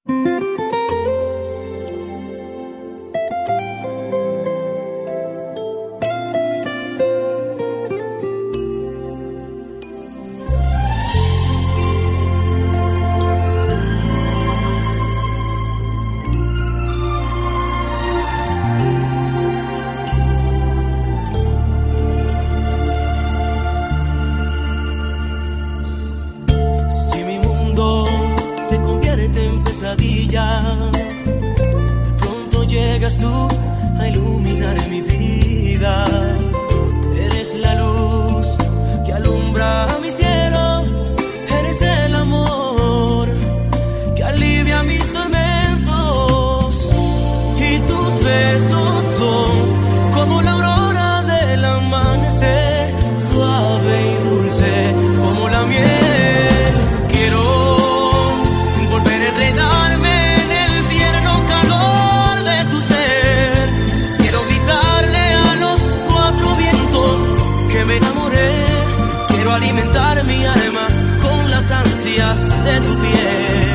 De pronto llegas tú a iluminar mi vida. Eres la luz que alumbra mi cielo. Eres el amor que alivia mis tormentos. Y tus besos son como la aurora del amanecer, suave y dulce como la miel. Alimentar mi alma con las ansias de tu piel.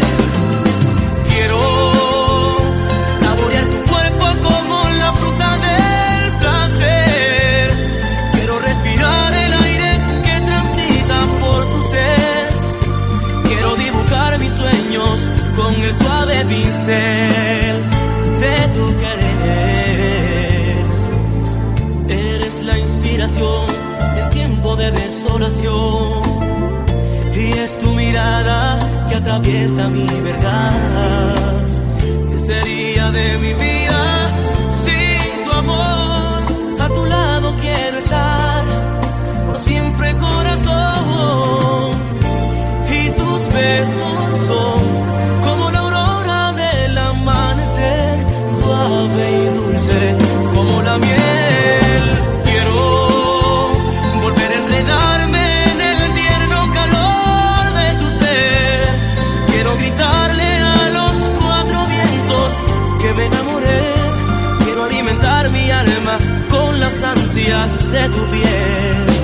Quiero saborear tu cuerpo como la fruta del placer. Quiero respirar el aire que transita por tu ser. Quiero dibujar mis sueños con el suave pincel de tu querer. Eres la inspiración de desolación, y es tu mirada que atraviesa mi verdad. ¿Qué sería de mi vida sin tu amor? A tu lado quiero estar por siempre, corazón. Y tus besos son como la aurora del amanecer, suave y dulce como la miel. Enredarme en el tierno calor de tu ser. Quiero gritarle a los cuatro vientos que me enamoré. Quiero alimentar mi alma con las ansias de tu piel.